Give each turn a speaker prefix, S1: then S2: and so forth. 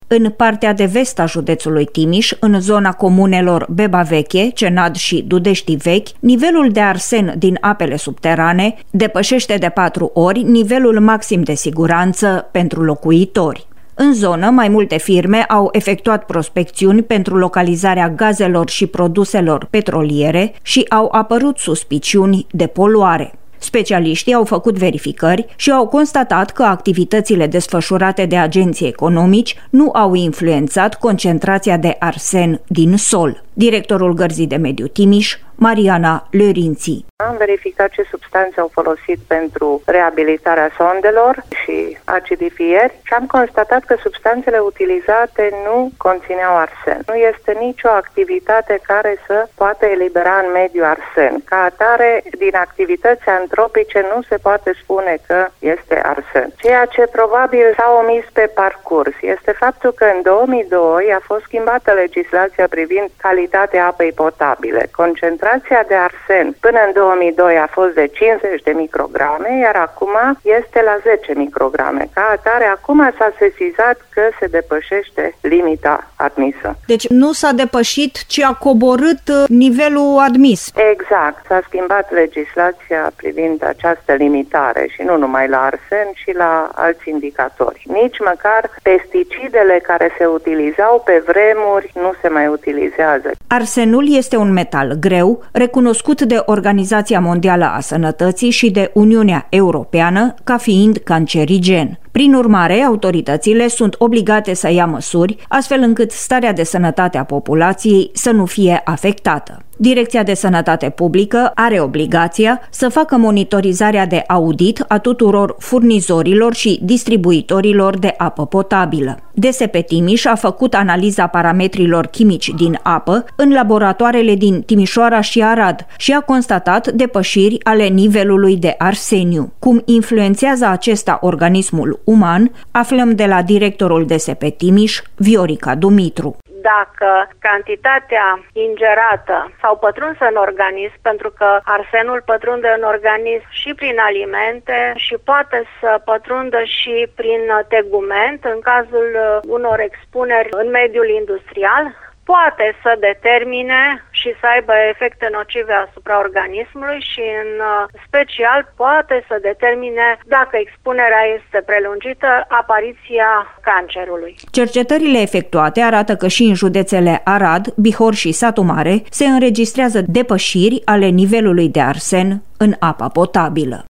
S1: În partea de vest a județului Timiș, în zona comunelor Beba Veche, Cenad și Dudești Vechi, nivelul de arsen din apele subterane depășește de 4 ori nivelul maxim de siguranță pentru locuitori. În zonă, mai multe firme au efectuat prospecțiuni pentru localizarea gazelor și produselor petroliere și au apărut suspiciuni de poluare. Specialiștii au făcut verificări și au constatat că activitățile desfășurate de agenții economici nu au influențat concentrația de arsen din sol. Directorul Gărzii de Mediu Timiș, Mariana Lărinții.
S2: Am verificat ce substanțe au folosit pentru reabilitarea sondelor și acidifieri și am constatat că substanțele utilizate nu conțineau arsen. Nu este nicio activitate care să poată elibera în mediu arsen. Ca atare, din activități antropice nu se poate spune că este arsen. Ceea ce probabil s-a omis pe parcurs este faptul că în 2002 a fost schimbată legislația privind calitatea apei potabile. Concentrația de arsen până în 2002 a fost de 50 de micrograme, iar acum este la 10 micrograme. Ca atare, acum s-a sesizat că se depășește limita admisă.
S1: Deci nu s-a depășit, ci a coborât nivelul admis.
S2: Exact. S-a schimbat legislația privind această limitare și nu numai la arsen, ci la alți indicatori. Nici măcar pesticidele care se utilizau pe vremuri nu se mai utilizează.
S1: Arsenul este un metal greu, recunoscut de Organizația Mondială a Sănătății și de Uniunea Europeană ca fiind cancerigen. Prin urmare, autoritățile sunt obligate să ia măsuri, astfel încât starea de sănătate a populației să nu fie afectată. Direcția de Sănătate Publică are obligația să facă monitorizarea de audit a tuturor furnizorilor și distribuitorilor de apă potabilă. DSP Timiș a făcut analiza parametrilor chimici din apă în laboratoarele din Timișoara și Arad și a constatat depășiri ale nivelului de arseniu. Cum influențează acesta organismul uman, aflăm de la directorul DSP Timiș, Viorica Dumitru.
S3: Dacă cantitatea ingerată sau pătrunsă în organism, pentru că arsenul pătrunde în organism și prin alimente și poate să pătrundă și prin tegument, în cazul unor expuneri în mediul industrial, poate să determine și să aibă efecte nocive asupra organismului și în special poate să determine, dacă expunerea este prelungită, apariția cancerului.
S1: Cercetările efectuate arată că și în județele Arad, Bihor și Satu Mare se înregistrează depășiri ale nivelului de arsen în apa potabilă.